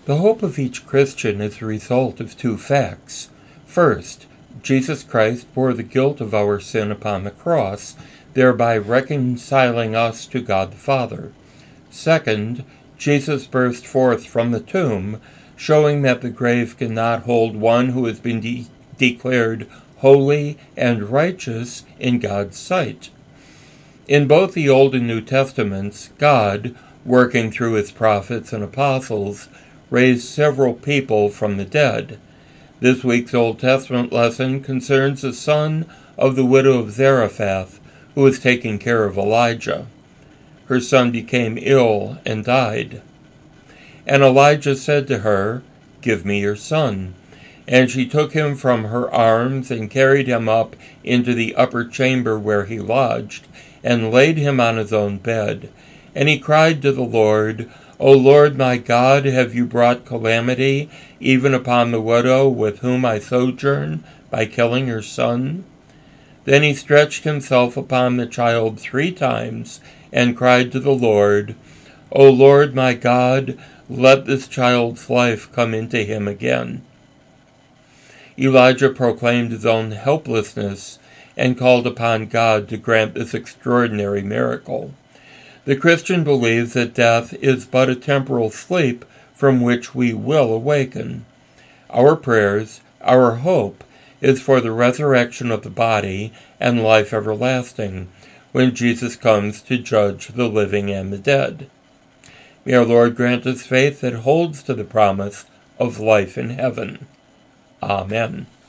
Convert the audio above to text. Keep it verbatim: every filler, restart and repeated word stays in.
The hope of each Christian is the result of two facts. First, Jesus Christ bore the guilt of our sin upon the cross, thereby reconciling us to God the Father. Second, Jesus burst forth from the tomb, showing that the grave cannot hold one who has been de- declared holy and righteous in God's sight. In both the Old and New Testaments, God, working through his prophets and apostles, raised several people from the dead. This week's Old Testament lesson concerns the son of the widow of Zarephath, who was taking care of Elijah. Her son became ill and died. And Elijah said to her, "Give me your son." And she took him from her arms and carried him up into the upper chamber where he lodged, and laid him on his own bed. And he cried to the Lord, "O Lord my God, have you brought calamity even upon the widow with whom I sojourn by killing her son?" Then he stretched himself upon the child three times and cried to the Lord, "O Lord my God, let this child's life come into him again." Elijah proclaimed his own helplessness and called upon God to grant this extraordinary miracle. The Christian believes that death is but a temporal sleep from which we will awaken. Our prayers, our hope, is for the resurrection of the body and life everlasting, when Jesus comes to judge the living and the dead. May our Lord grant us faith that holds to the promise of life in heaven. Amen.